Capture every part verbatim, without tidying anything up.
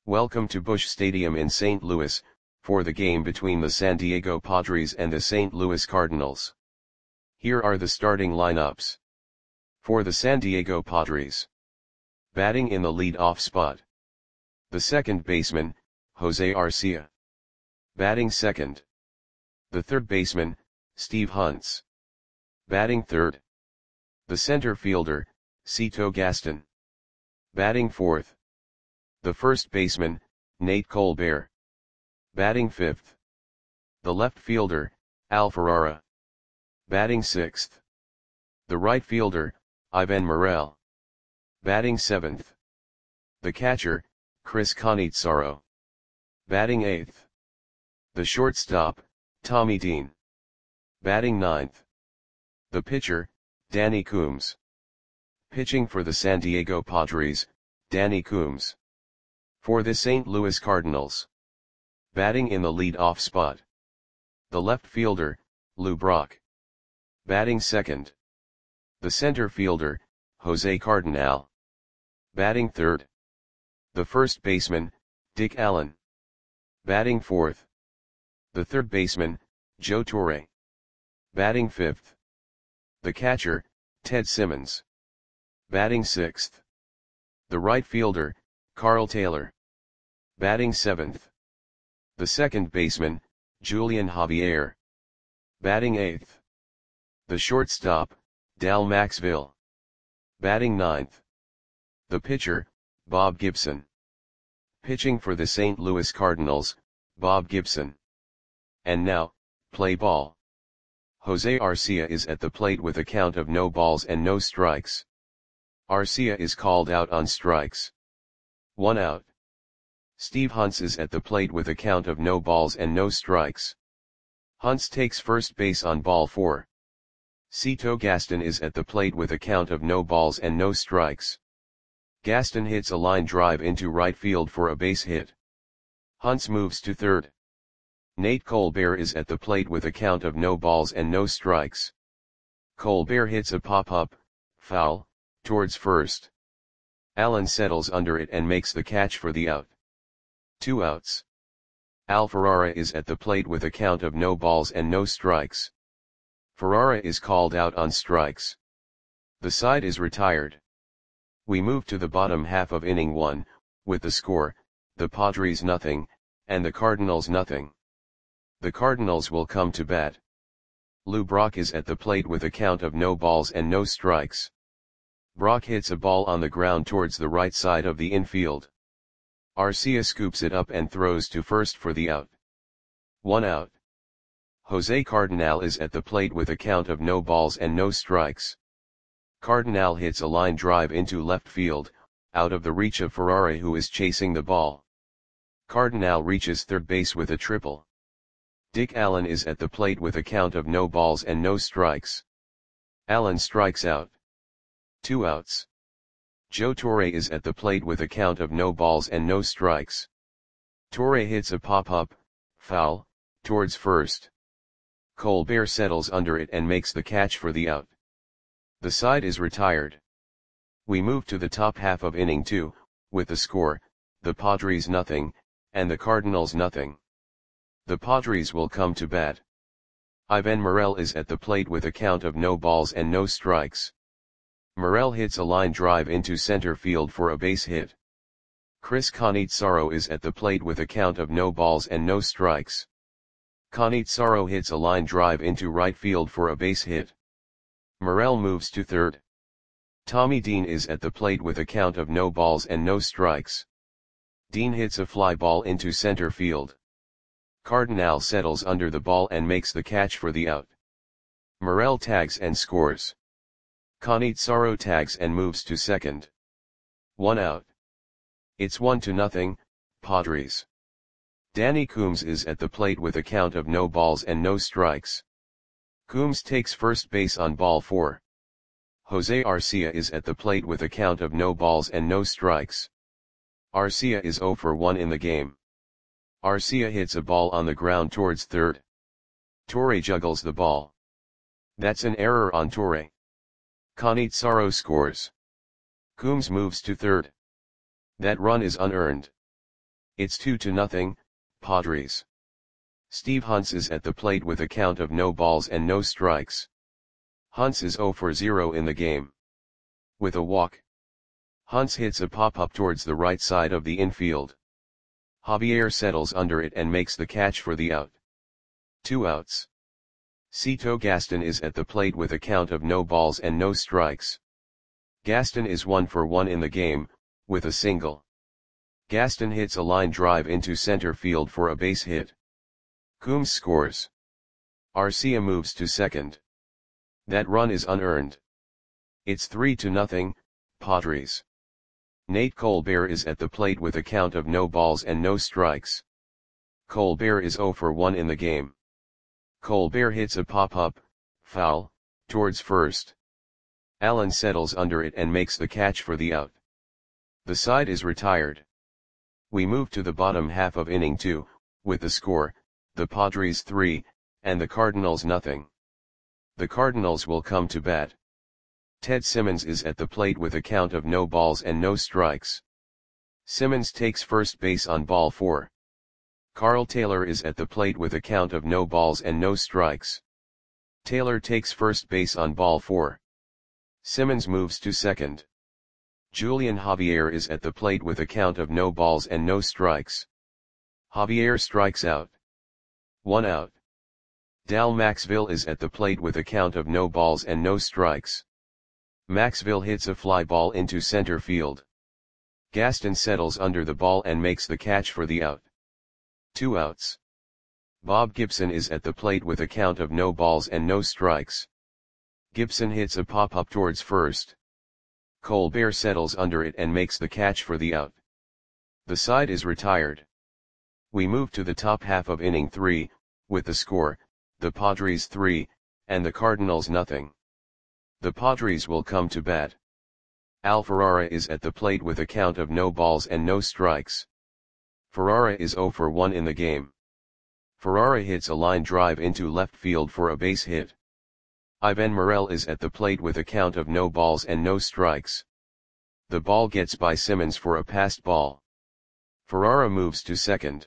Welcome to Busch Stadium in Saint Louis, for the game between the San Diego Padres and the Saint Louis Cardinals. Here are the starting lineups. For the San Diego Padres. Batting in the lead-off spot. The second baseman, Jose Arcia. Batting second. The third baseman, Steve Hunts. Batting third. The center fielder, Cito Gaston. Batting fourth. The first baseman, Nate Colbert. Batting fifth. The left fielder, Al Ferrara. Batting sixth. The right fielder, Ivan Morel. Batting seventh. The catcher, Chris Cannizzaro. Batting eighth. The shortstop, Tommy Dean. Batting ninth. The pitcher, Danny Coombs. Pitching for the San Diego Padres, Danny Coombs. For the Saint Louis Cardinals. Batting in the lead-off spot. The left fielder, Lou Brock. Batting second. The center fielder, Jose Cardenal. Batting third. The first baseman, Dick Allen. Batting fourth. The third baseman, Joe Torre. Batting fifth. The catcher, Ted Simmons. Batting sixth. The right fielder, Carl Taylor. Batting seventh. The second baseman, Julian Javier. Batting eighth. The shortstop, Dal Maxville. Batting ninth. The pitcher, Bob Gibson. Pitching for the Saint Louis Cardinals, Bob Gibson. And now, play ball. Jose Arcia is at the plate with a count of no balls and no strikes. Arcia is called out on strikes. One out. Steve Hunts is at the plate with a count of no balls and no strikes. Hunts takes first base on ball four. Cito Gaston is at the plate with a count of no balls and no strikes. Gaston hits a line drive into right field for a base hit. Hunts moves to third. Nate Colbert is at the plate with a count of no balls and no strikes. Colbert hits a pop-up, foul, towards first. Allen settles under it and makes the catch for the out. Two outs. Al Ferrara is at the plate with a count of no balls and no strikes. Ferrara is called out on strikes. The side is retired. We move to the bottom half of inning one, with the score, the Padres nothing, and the Cardinals nothing. The Cardinals will come to bat. Lou Brock is at the plate with a count of no balls and no strikes. Brock hits a ball on the ground towards the right side of the infield. Arcia scoops it up and throws to first for the out. One out. Jose Cardenal is at the plate with a count of no balls and no strikes. Cardenal hits a line drive into left field, out of the reach of Ferrara, who is chasing the ball. Cardenal reaches third base with a triple. Dick Allen is at the plate with a count of no balls and no strikes. Allen strikes out. Two outs. Joe Torre is at the plate with a count of no balls and no strikes. Torre hits a pop-up, foul, towards first. Colbert settles under it and makes the catch for the out. The side is retired. We move to the top half of inning two, with the score, the Padres nothing, and the Cardinals nothing. The Padres will come to bat. Ivan Morel is at the plate with a count of no balls and no strikes. Morel hits a line drive into center field for a base hit. Chris Cannizzaro is at the plate with a count of no balls and no strikes. Cannizzaro hits a line drive into right field for a base hit. Morel moves to third. Tommy Dean is at the plate with a count of no balls and no strikes. Dean hits a fly ball into center field. Cardenal settles under the ball and makes the catch for the out. Morel tags and scores. Cannizzaro tags and moves to second. One out. It's one to nothing, Padres. Danny Coombs is at the plate with a count of no balls and no strikes. Coombs takes first base on ball four. Jose Arcia is at the plate with a count of no balls and no strikes. Arcia is zero for one in the game. Arcia hits a ball on the ground towards third. Torre juggles the ball. That's an error on Torre. Cannizzaro scores. Coombs moves to third. That run is unearned. It's two to nothing, Padres. Steve Hunts is at the plate with a count of no balls and no strikes. Hunts is zero for zero in the game. With a walk. Hunts hits a pop-up towards the right side of the infield. Javier settles under it and makes the catch for the out. Two outs. Cito Gaston is at the plate with a count of no balls and no strikes. Gaston is one for one in the game, with a single. Gaston hits a line drive into center field for a base hit. Coombs scores. Arcia moves to second. That run is unearned. It's three to nothing, Padres. Nate Colbert is at the plate with a count of no balls and no strikes. Colbert is zero for one in the game. Colbert hits a pop-up, foul, towards first. Allen settles under it and makes the catch for the out. The side is retired. We move to the bottom half of inning two, with the score, the Padres three, and the Cardinals nothing. The Cardinals will come to bat. Ted Simmons is at the plate with a count of no balls and no strikes. Simmons takes first base on ball four. Carl Taylor is at the plate with a count of no balls and no strikes. Taylor takes first base on ball four. Simmons moves to second. Julian Javier is at the plate with a count of no balls and no strikes. Javier strikes out. One out. Dal Maxville is at the plate with a count of no balls and no strikes. Maxville hits a fly ball into center field. Gaston settles under the ball and makes the catch for the out. Two outs. Bob Gibson is at the plate with a count of no balls and no strikes. Gibson hits a pop-up towards first. Colbert settles under it and makes the catch for the out. The side is retired. We move to the top half of inning three, with the score, the Padres three, and the Cardinals nothing. The Padres will come to bat. Al Ferrara is at the plate with a count of no balls and no strikes. Ferrara is zero for one in the game. Ferrara hits a line drive into left field for a base hit. Ivan Morel is at the plate with a count of no balls and no strikes. The ball gets by Simmons for a passed ball. Ferrara moves to second.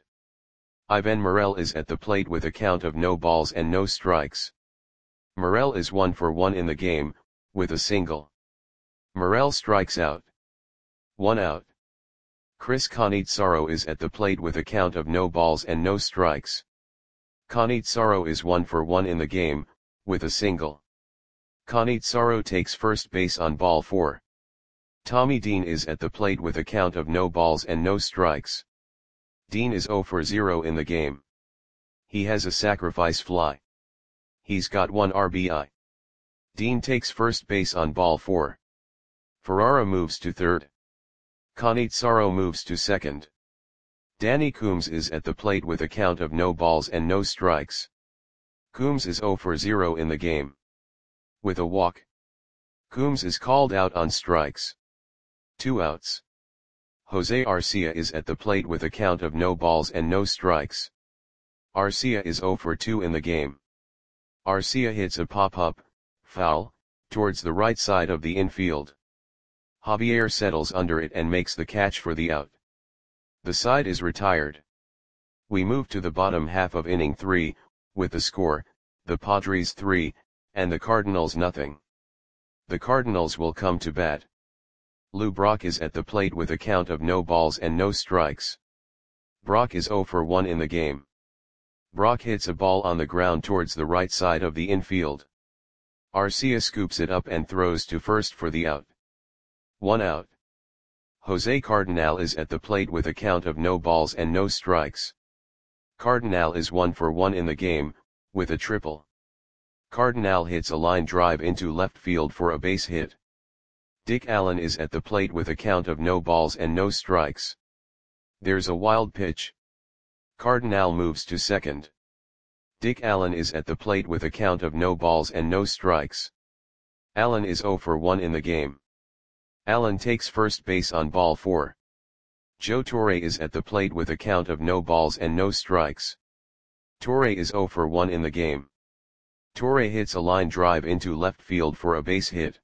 Ivan Morel is at the plate with a count of no balls and no strikes. Morel is one for one in the game, with a single. Morel strikes out. One out. Chris Cannizzaro is at the plate with a count of no balls and no strikes. Cannizzaro is one for one in the game, with a single. Cannizzaro takes first base on ball four. Tommy Dean is at the plate with a count of no balls and no strikes. Dean is zero for zero in the game. He has a sacrifice fly. He's got one R B I. Dean takes first base on ball four. Ferrara moves to third. Cannizzaro moves to second. Danny Coombs is at the plate with a count of no balls and no strikes. Coombs is zero for zero in the game. With a walk. Coombs is called out on strikes. Two outs. Jose Arcia is at the plate with a count of no balls and no strikes. Arcia is zero for two in the game. Arcia hits a pop-up, foul, towards the right side of the infield. Javier settles under it and makes the catch for the out. The side is retired. We move to the bottom half of inning three, with the score, the Padres three, and the Cardinals nothing. The Cardinals will come to bat. Lou Brock is at the plate with a count of no balls and no strikes. Brock is zero for one in the game. Brock hits a ball on the ground towards the right side of the infield. Arcia scoops it up and throws to first for the out. One out. Jose Cardinal is at the plate with a count of no balls and no strikes. Cardinal is one for one in the game, with a triple. Cardinal hits a line drive into left field for a base hit. Dick Allen is at the plate with a count of no balls and no strikes. There's a wild pitch. Cardinal moves to second. Dick Allen is at the plate with a count of no balls and no strikes. Allen is zero for one in the game. Allen takes first base on ball four. Joe Torre is at the plate with a count of no balls and no strikes. Torre is zero for one in the game. Torre hits a line drive into left field for a base hit.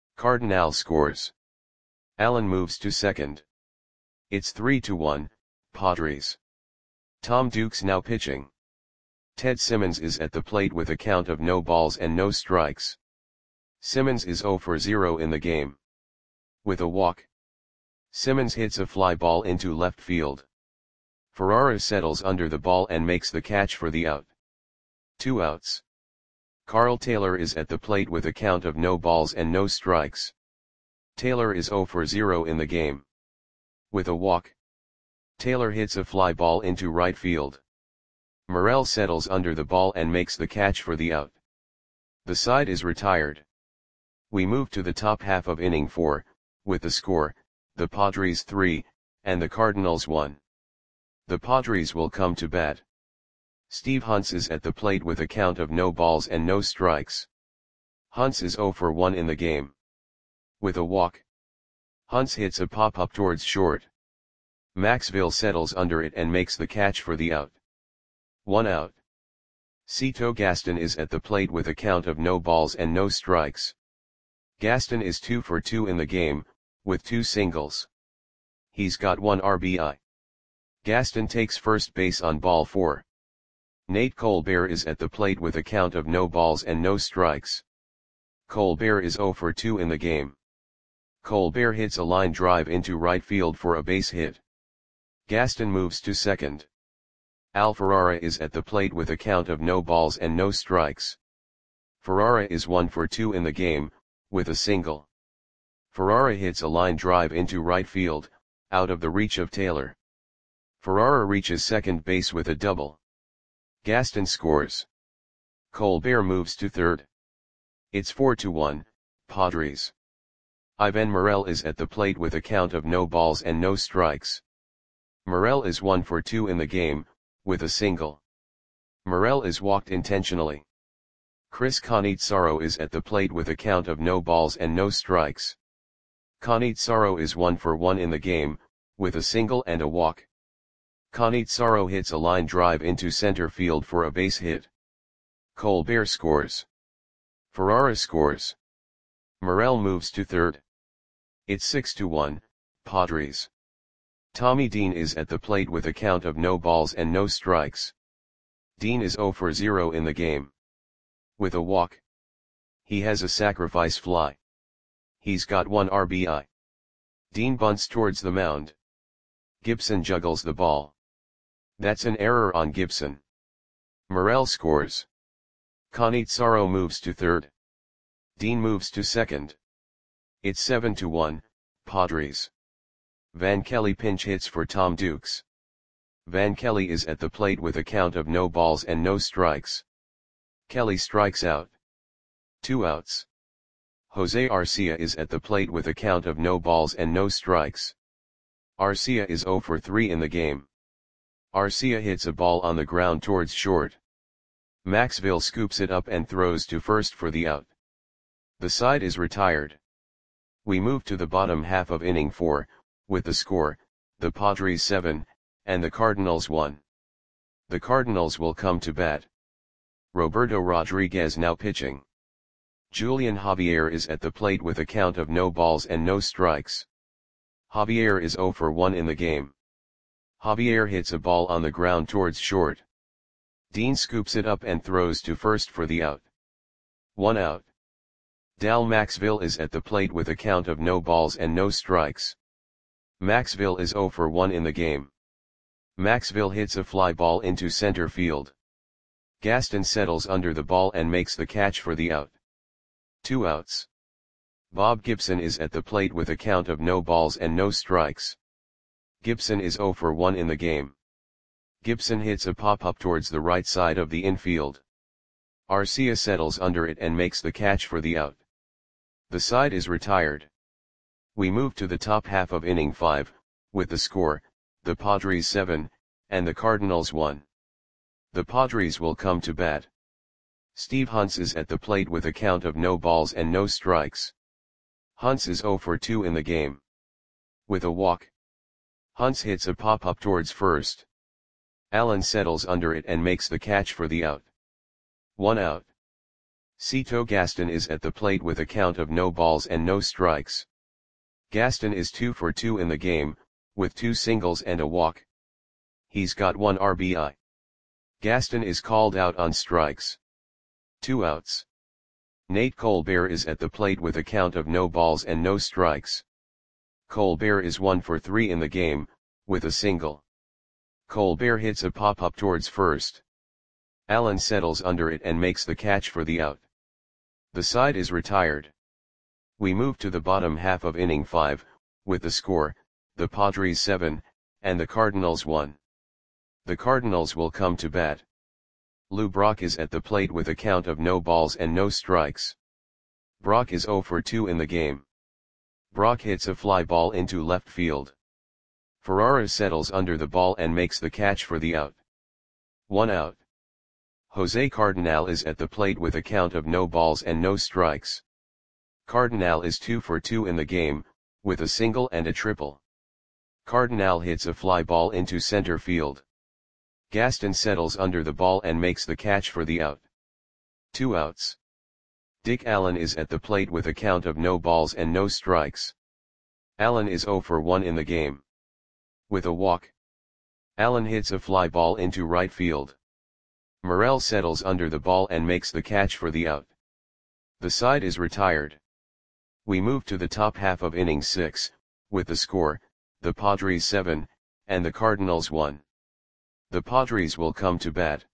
Cardinal scores. Allen moves to second. It's three to one, Padres. Tom Dukes now pitching. Ted Simmons is at the plate with a count of no balls and no strikes. Simmons is zero for zero in the game. With a walk, Simmons hits a fly ball into left field. Ferrara settles under the ball and makes the catch for the out. Two outs. Carl Taylor is at the plate with a count of no balls and no strikes. Taylor is zero for zero in the game. With a walk, Taylor hits a fly ball into right field. Morel settles under the ball and makes the catch for the out. The side is retired. We move to the top half of inning four, with the score, the Padres three, and the Cardinals one. The Padres will come to bat. Steve Hunts is at the plate with a count of no balls and no strikes. Hunts is zero for one in the game. With a walk, Hunts hits a pop-up towards short. Maxville settles under it and makes the catch for the out. One out. Cito Gaston is at the plate with a count of no balls and no strikes. Gaston is two for two in the game, with two singles. He's got one R B I. Gaston takes first base on ball four. Nate Colbert is at the plate with a count of no balls and no strikes. Colbert is zero for two in the game. Colbert hits a line drive into right field for a base hit. Gaston moves to second. Al Ferrara is at the plate with a count of no balls and no strikes. Ferrara is one for two in the game, with a single. Ferrara hits a line drive into right field, out of the reach of Taylor. Ferrara reaches second base with a double. Gaston scores. Colbert moves to third. It's four to one, Padres. Ivan Morel is at the plate with a count of no balls and no strikes. Morel is one for two in the game, with a single. Morel is walked intentionally. Chris Cannizzaro is at the plate with a count of no balls and no strikes. Cannizzaro is one for one in the game, with a single and a walk. Cannizzaro hits a line drive into center field for a base hit. Colbert scores. Ferrara scores. Morel moves to third. It's six to one, Padres. Tommy Dean is at the plate with a count of no balls and no strikes. Dean is zero for zero in the game. With a walk, he has a sacrifice fly. He's got one R B I. Dean bunts towards the mound. Gibson juggles the ball. That's an error on Gibson. Morel scores. Cannizzaro moves to third. Dean moves to second. It's seven to one, Padres. Van Kelly pinch hits for Tom Dukes. Van Kelly is at the plate with a count of no balls and no strikes. Kelly strikes out. Two outs. Jose Arcia is at the plate with a count of no balls and no strikes. Arcia is zero for three in the game. Arcia hits a ball on the ground towards short. Maxville scoops it up and throws to first for the out. The side is retired. We move to the bottom half of inning four, with the score, the Padres seven, and the Cardinals one. The Cardinals will come to bat. Roberto Rodriguez now pitching. Julian Javier is at the plate with a count of no balls and no strikes. Javier is zero for one in the game. Javier hits a ball on the ground towards short. Dean scoops it up and throws to first for the out. One out. Dal Maxville is at the plate with a count of no balls and no strikes. Maxville is zero for one in the game. Maxville hits a fly ball into center field. Gaston settles under the ball and makes the catch for the out. Two outs. Bob Gibson is at the plate with a count of no balls and no strikes. Gibson is zero for one in the game. Gibson hits a pop-up towards the right side of the infield. Arcia settles under it and makes the catch for the out. The side is retired. We move to the top half of inning five, with the score, the Padres seven, and the Cardinals one. The Padres will come to bat. Steve Hunts is at the plate with a count of no balls and no strikes. Hunts is zero for two in the game. With a walk, Hunts hits a pop-up towards first. Allen settles under it and makes the catch for the out. One out. Cito Gaston is at the plate with a count of no balls and no strikes. Gaston is two for two in the game, with two singles and a walk. He's got one R B I. Gaston is called out on strikes. Two outs. Nate Colbert is at the plate with a count of no balls and no strikes. Colbert is one for three in the game, with a single. Colbert hits a pop-up towards first. Allen settles under it and makes the catch for the out. The side is retired. We move to the bottom half of inning five, with the score, the Padres seven, and the Cardinals one. The Cardinals will come to bat. Lou Brock is at the plate with a count of no balls and no strikes. Brock is oh for two in the game. Brock hits a fly ball into left field. Ferrara settles under the ball and makes the catch for the out. One out. Jose Cardinal is at the plate with a count of no balls and no strikes. Cardinal is two for two in the game, with a single and a triple. Cardinal hits a fly ball into center field. Gaston settles under the ball and makes the catch for the out. Two outs. Dick Allen is at the plate with a count of no balls and no strikes. Allen is oh for one in the game. With a walk. Allen hits a fly ball into right field. Morel settles under the ball and makes the catch for the out. The side is retired. We move to the top half of inning six, with the score, the Padres seven, and the Cardinals one. The Padres will come to bat.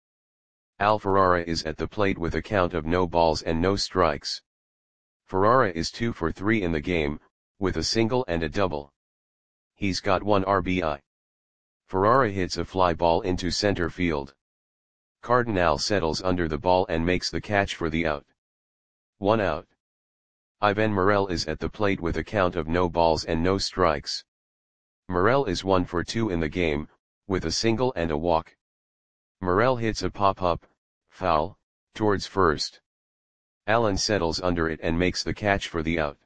Al Ferrara is at the plate with a count of no balls and no strikes. Ferrara is two for three in the game, with a single and a double. He's got one R B I. Ferrara hits a fly ball into center field. Cardinal settles under the ball and makes the catch for the out. One out. Ivan Morel is at the plate with a count of no balls and no strikes. Morel is one for two in the game, with a single and a walk. Morel hits a pop-up, foul, towards first. Allen settles under it and makes the catch for the out.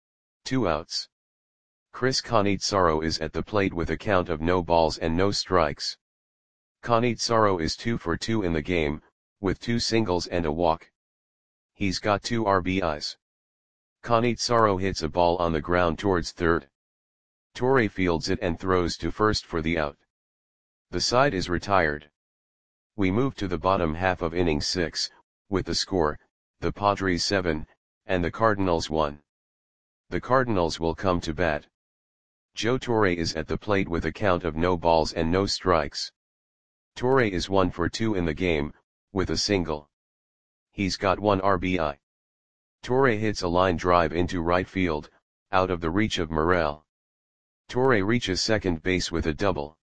Two outs. Chris Cannizzaro is at the plate with a count of no balls and no strikes. Cannizzaro is two for two in the game, with two singles and a walk. He's got two R B Is. Cannizzaro hits a ball on the ground towards third. Torre fields it and throws to first for the out. The side is retired. We move to the bottom half of inning six, with the score, the Padres seven, and the Cardinals one. The Cardinals will come to bat. Joe Torre is at the plate with a count of no balls and no strikes. Torre is one for two in the game, with a single. He's got one R B I. Torre hits a line drive into right field, out of the reach of Morel. Torre reaches second base with a double.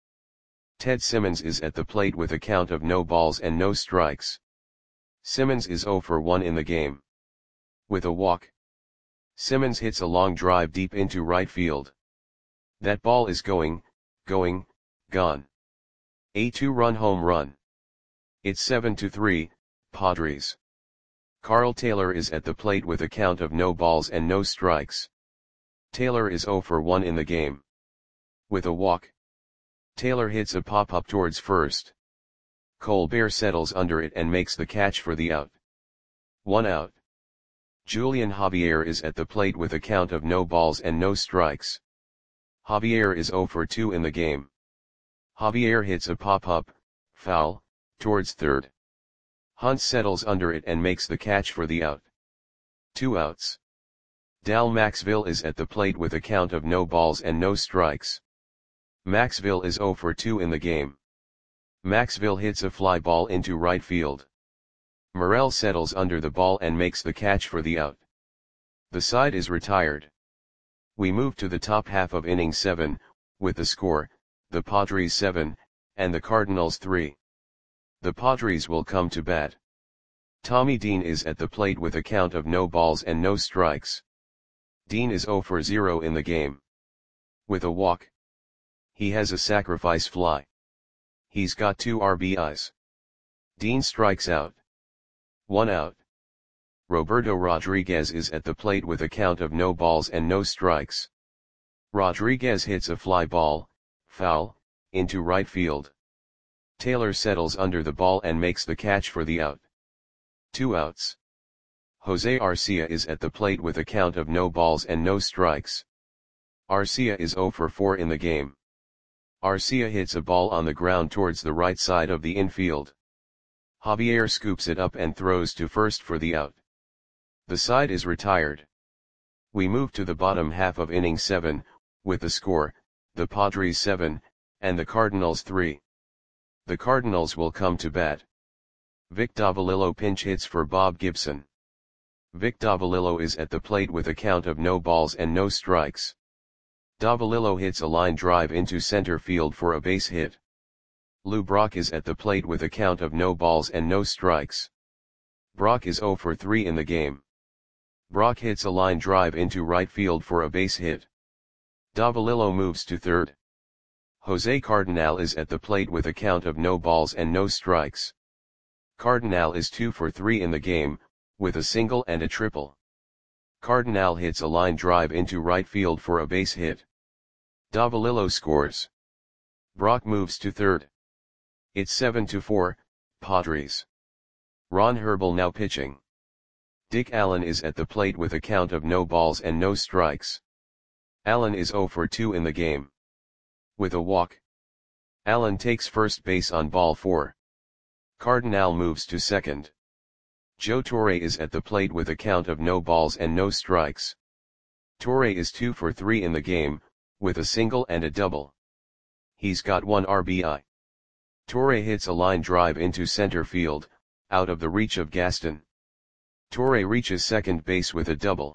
Ted Simmons is at the plate with a count of no balls and no strikes. Simmons is oh for one in the game. With a walk. Simmons hits a long drive deep into right field. That ball is going, going, gone. A two-run home run. It's seven to three, Padres. Carl Taylor is at the plate with a count of no balls and no strikes. Taylor is oh for one in the game. With a walk. Taylor hits a pop-up towards first. Colbert settles under it and makes the catch for the out. One out. Julian Javier is at the plate with a count of no balls and no strikes. Javier is oh for two in the game. Javier hits a pop-up, foul, towards third. Hunt settles under it and makes the catch for the out. Two outs. Dal Maxville is at the plate with a count of no balls and no strikes. Maxville is oh for two in the game. Maxville hits a fly ball into right field. Morel settles under the ball and makes the catch for the out. The side is retired. We move to the top half of inning seven, with the score, the Padres seven, and the Cardinals three. The Padres will come to bat. Tommy Dean is at the plate with a count of no balls and no strikes. Dean is oh for zero in the game. With a walk. He has a sacrifice fly. He's got two R B Is. Dean strikes out. One out. Roberto Rodriguez is at the plate with a count of no balls and no strikes. Rodriguez hits a fly ball, foul, into right field. Taylor settles under the ball and makes the catch for the out. Two outs. Jose Arcia is at the plate with a count of no balls and no strikes. Arcia is oh for four in the game. Arcia hits a ball on the ground towards the right side of the infield. Javier scoops it up and throws to first for the out. The side is retired. We move to the bottom half of inning seven, with the score, the Padres seven, and the Cardinals three. The Cardinals will come to bat. Vic Davalillo pinch hits for Bob Gibson. Vic Davalillo is at the plate with a count of no balls and no strikes. Davalillo hits a line drive into center field for a base hit. Lou Brock is at the plate with a count of no balls and no strikes. Brock is oh for three in the game. Brock hits a line drive into right field for a base hit. Davalillo moves to third. Jose Cardinal is at the plate with a count of no balls and no strikes. Cardinal is two for three in the game, with a single and a triple. Cardinal hits a line drive into right field for a base hit. Davalillo scores. Brock moves to third. It's seven to four, Padres. Ron Herbel now pitching. Dick Allen is at the plate with a count of no balls and no strikes. Allen is oh for two in the game. With a walk. Allen takes first base on ball four. Cardinal moves to second. Joe Torre is at the plate with a count of no balls and no strikes. Torre is two for three in the game, with a single and a double. He's got one R B I. Torre hits a line drive into center field, out of the reach of Gaston. Torre reaches second base with a double.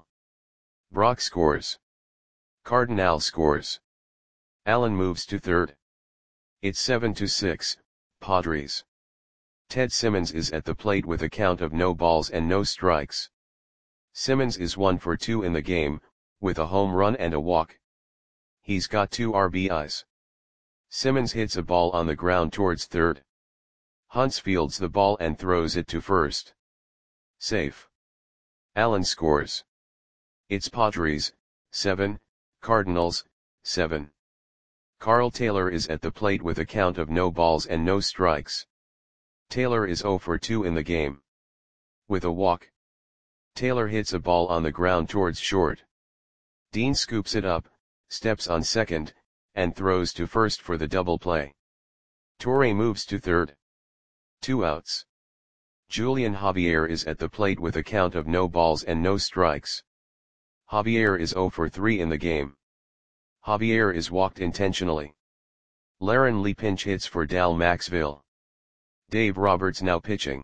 Brock scores. Cardinal scores. Allen moves to third. It's seven to six, Padres. Ted Simmons is at the plate with a count of no balls and no strikes. Simmons is one for two in the game, with a home run and a walk. He's got two R B Is. Simmons hits a ball on the ground towards third. Hunts fields the ball and throws it to first. Safe. Allen scores. It's Padres, seven, Cardinals, seven. Carl Taylor is at the plate with a count of no balls and no strikes. Taylor is oh for two in the game. With a walk. Taylor hits a ball on the ground towards short. Dean scoops it up, steps on second, and throws to first for the double play. Torre moves to third. Two outs. Julian Javier is at the plate with a count of no balls and no strikes. Javier is oh for three in the game. Javier is walked intentionally. Laren Lee pinch hits for Dal Maxville. Dave Roberts now pitching.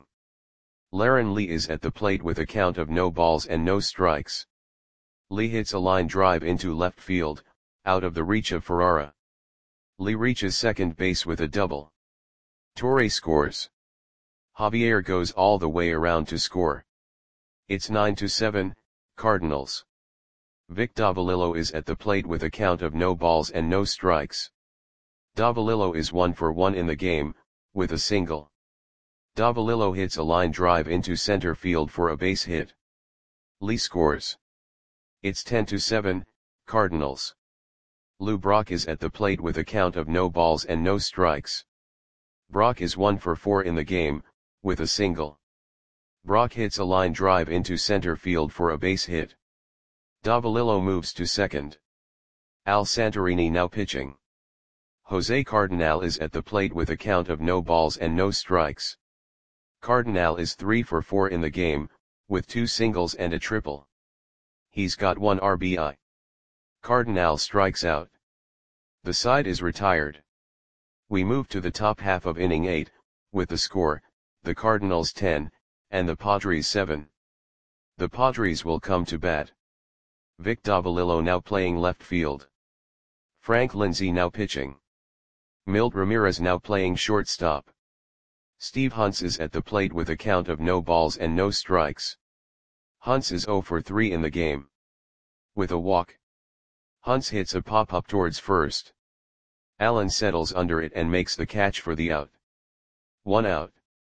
Laren Lee is at the plate with a count of no balls and no strikes. Lee hits a line drive into left field, out of the reach of Ferrara. Lee reaches second base with a double. Torre scores. Javier goes all the way around to score. It's nine to seven, Cardinals. Vic Davalillo is at the plate with a count of no balls and no strikes. Davalillo is one for one in the game, with a single. Davalillo hits a line drive into center field for a base hit. Lee scores. It's ten to seven, Cardinals. Lou Brock is at the plate with a count of no balls and no strikes. Brock is one for four in the game, with a single. Brock hits a line drive into center field for a base hit. Davalillo moves to second. Al Santorini now pitching. Jose Cardinal is at the plate with a count of no balls and no strikes. Cardinal is three for four in the game, with two singles and a triple. He's got one R B I. Cardinal strikes out. The side is retired. We move to the top half of inning eight, with the score, the Cardinals ten, and the Padres seven. The Padres will come to bat. Vic Davalillo now playing left field. Frank Lindsay now pitching. Milt Ramirez now playing shortstop. Steve Hunts is at the plate with a count of no balls and no strikes. Hunts is oh for three in the game. With a walk. Hunts hits a pop-up towards first. Allen settles under it and makes the catch for the out. One out.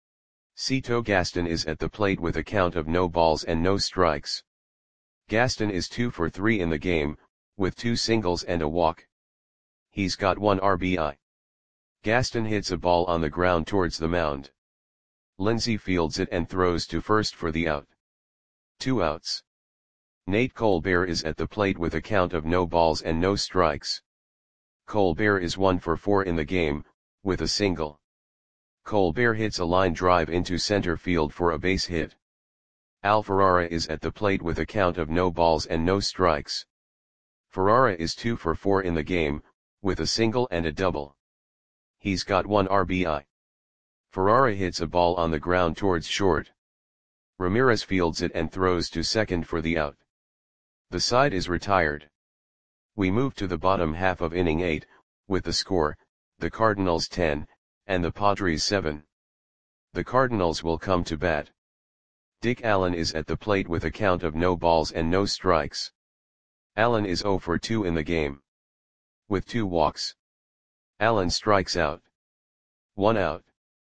Cito Gaston is at the plate with a count of no balls and no strikes. Gaston is two for three in the game, with two singles and a walk. He's got one R B I. Gaston hits a ball on the ground towards the mound. Lindsay fields it and throws to first for the out. Two outs. Nate Colbert is at the plate with a count of no balls and no strikes. Colbert is one for four in the game, with a single. Colbert hits a line drive into center field for a base hit. Al Ferrara is at the plate with a count of no balls and no strikes. Ferrara is two for four in the game, with a single and a double. He's got one R B I. Ferrara hits a ball on the ground towards short. Ramirez fields it and throws to second for the out. The side is retired. We move to the bottom half of inning eight, with the score, the Cardinals ten, and the Padres seven. The Cardinals will come to bat. Dick Allen is at the plate with a count of no balls and no strikes. Allen is zero for two in the game, with two walks. Allen strikes out. One out.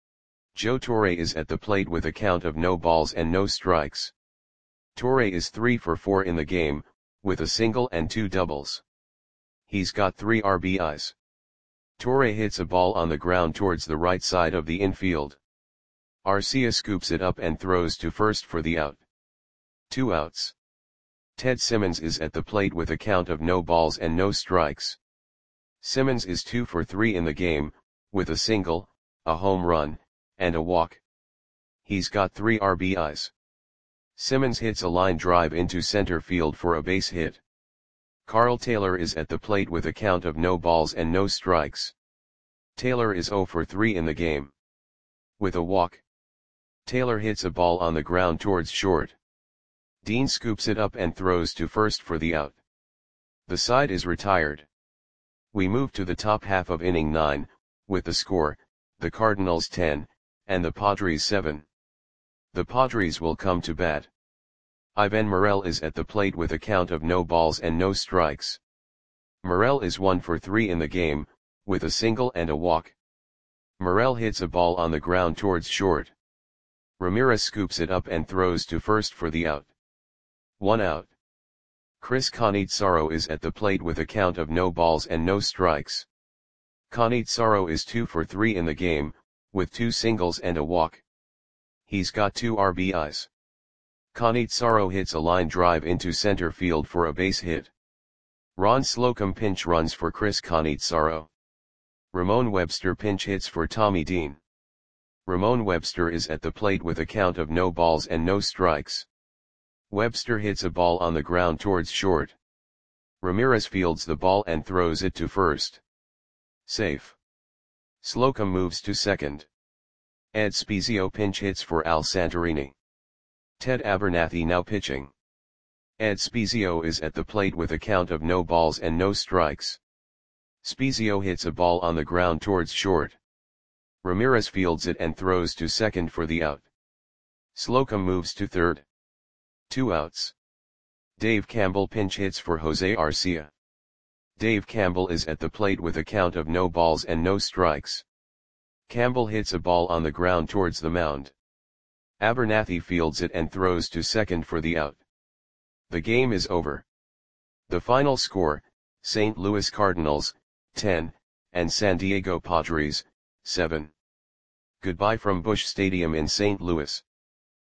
Joe Torre is at the plate with a count of no balls and no strikes. Torre is three for four in the game, with a single and two doubles. He's got three R B Is. Torre hits a ball on the ground towards the right side of the infield. Arcia scoops it up and throws to first for the out. Two outs. Ted Simmons is at the plate with a count of no balls and no strikes. Simmons is two for three in the game, with a single, a home run, and a walk. He's got three R B Is. Simmons hits a line drive into center field for a base hit. Carl Taylor is at the plate with a count of no balls and no strikes. Taylor is zero for three in the game, with a walk. Taylor hits a ball on the ground towards short. Dean scoops it up and throws to first for the out. The side is retired. We move to the top half of inning nine, with the score, the Cardinals ten, and the Padres seven. The Padres will come to bat. Ivan Morel is at the plate with a count of no balls and no strikes. Morel is one for three in the game, with a single and a walk. Morel hits a ball on the ground towards short. Ramirez scoops it up and throws to first for the out. One out. Chris Cannizzaro is at the plate with a count of no balls and no strikes. Cannizzaro is two for three in the game, with two singles and a walk. He's got two R B Is. Cannizzaro hits a line drive into center field for a base hit. Ron Slocum pinch runs for Chris Cannizzaro. Ramon Webster pinch hits for Tommy Dean. Ramon Webster is at the plate with a count of no balls and no strikes. Webster hits a ball on the ground towards short. Ramirez fields the ball and throws it to first. Safe. Slocum moves to second. Ed Spezio pinch hits for Al Santorini. Ted Abernathy now pitching. Ed Spezio is at the plate with a count of no balls and no strikes. Spezio hits a ball on the ground towards short. Ramirez fields it and throws to second for the out. Slocum moves to third. Two outs. Dave Campbell pinch hits for Jose Arcia. Dave Campbell is at the plate with a count of no balls and no strikes. Campbell hits a ball on the ground towards the mound. Abernathy fields it and throws to second for the out. The game is over. The final score, Saint Louis Cardinals, ten, and San Diego Padres, seven. Goodbye from Busch Stadium in Saint Louis.